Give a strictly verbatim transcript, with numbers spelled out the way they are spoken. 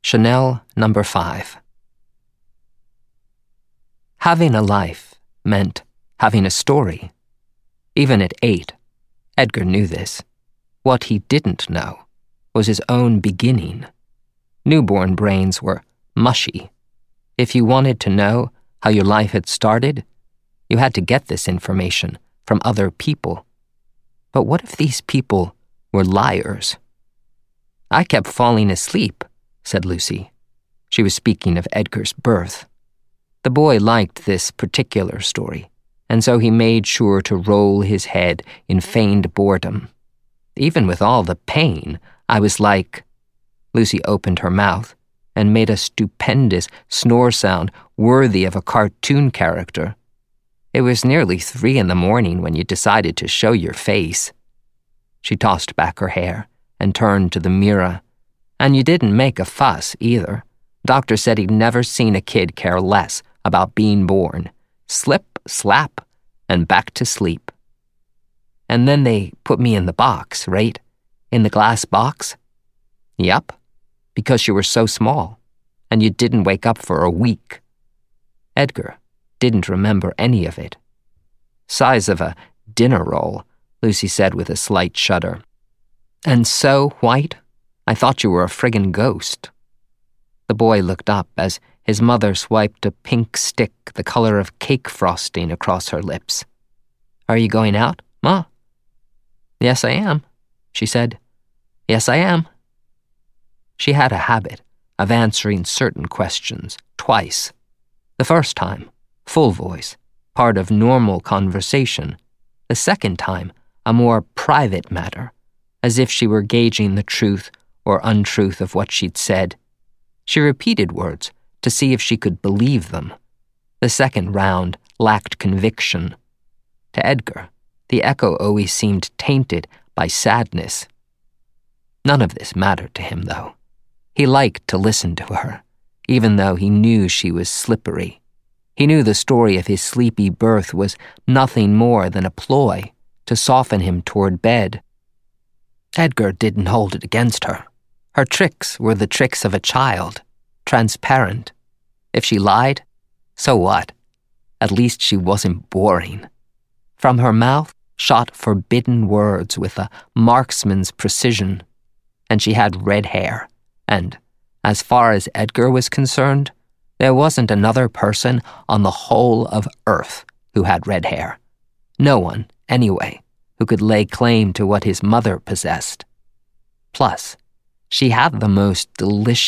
Chanel number five. Having a life meant having a story. Even at eight, Edgar knew this. What he didn't know was his own beginning. Newborn brains were mushy. If you wanted to know how your life had started, you had to get this information from other people. But what if these people were liars? I kept falling asleep, said Lucy. She was speaking of Edgar's birth. The boy liked this particular story, and so he made sure to roll his head in feigned boredom. Even with all the pain, I was like... Lucy opened her mouth and made a stupendous snore sound worthy of a cartoon character. It was nearly three in the morning when you decided to show your face. She tossed back her hair and turned to the mirror. And you didn't make a fuss, either. Doctor said he'd never seen a kid care less about being born. Slip, slap, and back to sleep. And then they put me in the box, right? In the glass box? Yup, because you were so small, and you didn't wake up for a week. Edgar didn't remember any of it. Size of a dinner roll, Lucy said with a slight shudder. And so white, I thought you were a friggin' ghost. The boy looked up as his mother swiped a pink stick the color of cake frosting across her lips. Are you going out, Ma? Yes, I am, she said. Yes, I am. She had a habit of answering certain questions twice. The first time, full voice, part of normal conversation. The second time, a more private matter, as if she were gauging the truth or untruth of what she'd said. She repeated words to see if she could believe them. The second round lacked conviction. To Edgar, the echo always seemed tainted by sadness. None of this mattered to him, though. He liked to listen to her, even though he knew she was slippery. He knew the story of his sleepy birth was nothing more than a ploy to soften him toward bed. Edgar didn't hold it against her. Her tricks were the tricks of a child, transparent. If she lied, so what? At least she wasn't boring. From her mouth shot forbidden words with a marksman's precision, and she had red hair, and, as far as Edgar was concerned, there wasn't another person on the whole of Earth who had red hair. No one, anyway, who could lay claim to what his mother possessed. Plus, she had the most delicious